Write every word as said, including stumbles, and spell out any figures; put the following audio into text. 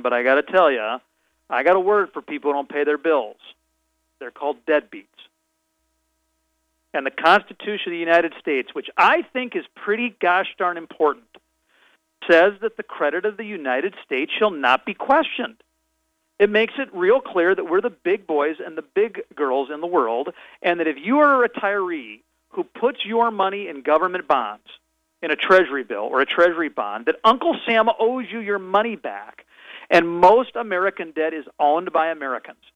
but I got to tell you, I got a word for people who don't pay their bills. They're called deadbeats. And the Constitution of the United States, which I think is pretty gosh darn important, says that the credit of the United States shall not be questioned. It makes it real clear that we're the big boys and the big girls in the world, and that if you are a retiree who puts your money in government bonds, in a treasury bill or a treasury bond, that Uncle Sam owes you your money back. And most American debt is owned by Americans.